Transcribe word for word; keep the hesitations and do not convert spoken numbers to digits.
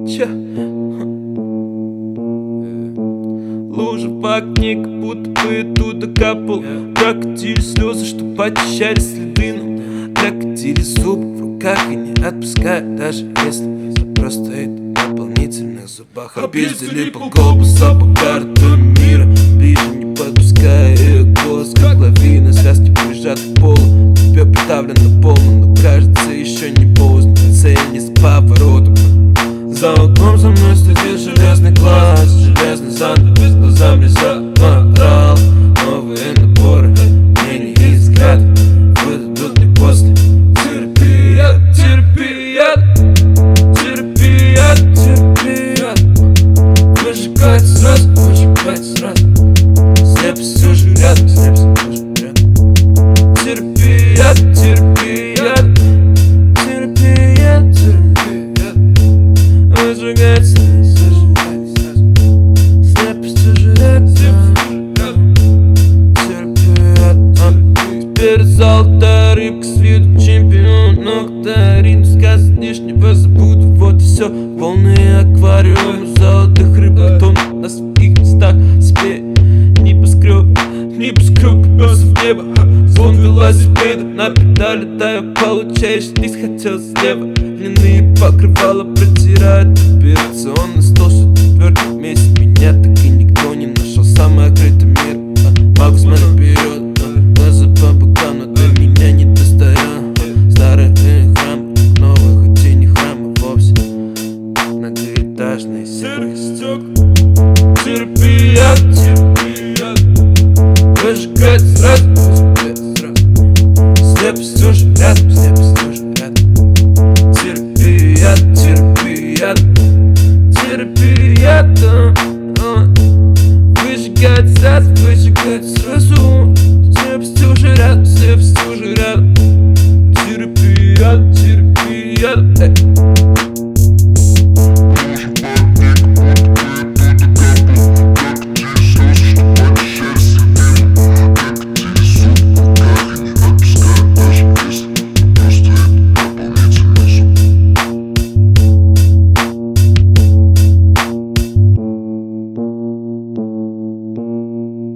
Че? Лужа в окне, как будто бы оттуда капал. Прокатили слезы, что почищали следы. Но прокатили зубы в руках и не отпускают, даже если запрос стоит в дополнительных зубах. Объездили по глобусу, по картам мира, ближе не подпуская ее голос, как лавина. Связки прижаты к полу, тебя придавлено полно, но кажется еще не поздно. Цель не с поворотом. За углом за мной следит железный глаз, железный занавес глазами заморал. Новые наборы мнений и взгляд выдадут мне после терапия, терапия, терапия, терапия. Выжигает сразу, выжигает сразу. Слепость уже рядом, слепость уже рядом. Терапия, терапия, терапия, терапия. Выжигает сразу, выжигает сразу. Слепость уже рядом. Терапия. Теперь золотая рыбка с виду чемпион. Но когда рим сказать лишнего забуду. Вот и все, волны аквариума золотых рыбок тонут на своих местах. Себе небоскреб, небоскреб пёс в небо. Вон велосипеда на педали, да я получаешь лист, хотел слева. Длинные покрывала протирают операционный стол, что в четвертом месяце меня так и никто не нашел. Самый открытый мир, а, могу смотреть вперед, а, глаза по бокам, но до меня не достает. Старые храмы, новые, хоть и не храмы вовсе. Многоэтажные серые стекла. Терапия, терапия. Выжигает сразу, выжигает сразу. Слепость уже рядом, слепость уже рядом. Терапия, терапия, терапия, да. Выжигает сразу, выжигает сразу. Слепость уже рядом, слепость уже рядом.